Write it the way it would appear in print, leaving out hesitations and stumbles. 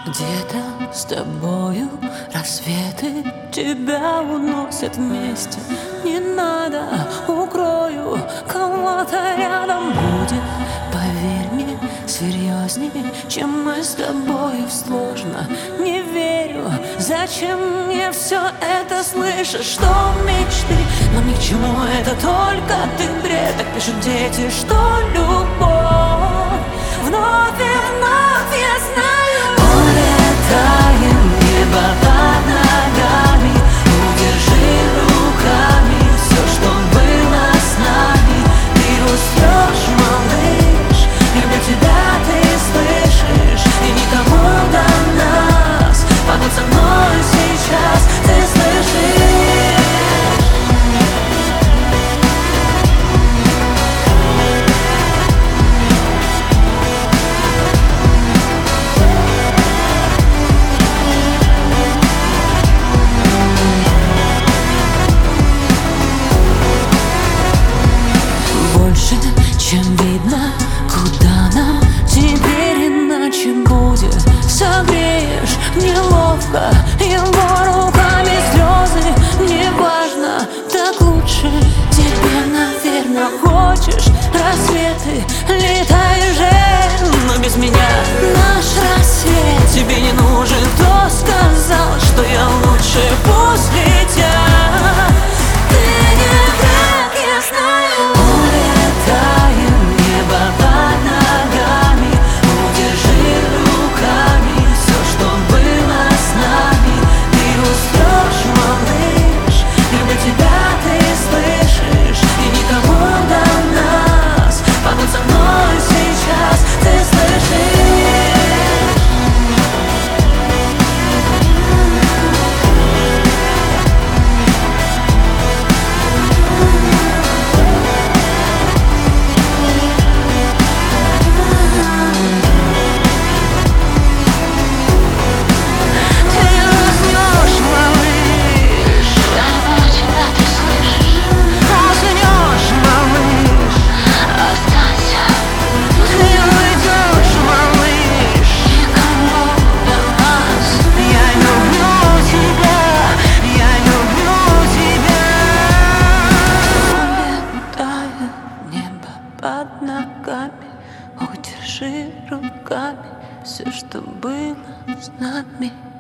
Где-то с тобою рассветы тебя уносят вместе. Не надо, укрою, кого-то рядом будет. Поверь мне, серьезнее, чем мы с тобою. Сложно, не верю, зачем мне все это слышишь? Что мечты, но ни к чему это только ты бред. Так пишут дети, что любовь вновь и вновь, я знаю. Улетаем, небо под ногами, удержи руками все, что было с нами. Ты уснешь, малыш, когда тебя ты слышишь, и никому до нас побудь со мной сейчас, ты слышишь? Чем видно, куда нам теперь иначе будет. Согреешь неловко его руками слезы. Неважно, так лучше тебе, наверное, хочешь рассветы, летай же, но без меня. Наш рассвет тебе не нужен. Кто сказал, что я лучше после тебя? Ты не враг, я знаю. Под ногами, удержи руками все, что было с нами.